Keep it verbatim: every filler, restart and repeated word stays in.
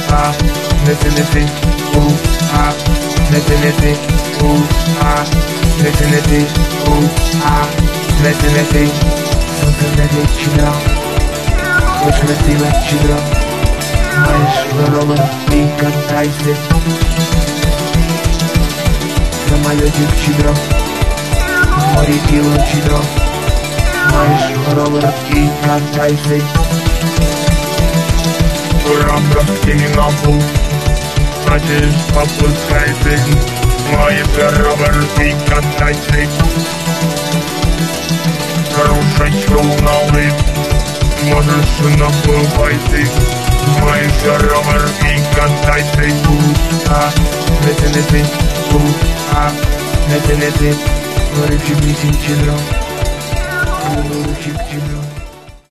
а, метелеты, у, а, метелеты, у, а, метелеты, у, а, метелеты. Сонце не вечера, вечерти вечера, маєш ровер і катайся. За мою дівчину, морі дівчино, маєш ровер і катайся. В рамках криминалу, значит, попускайся, маєш ровер і катайся. Хороший шоу-налыв, можешь наплывайся, маєш ровер і катайся. У-а, метелети, у-а, метелети, горючий місяць чідро, горючий чідро.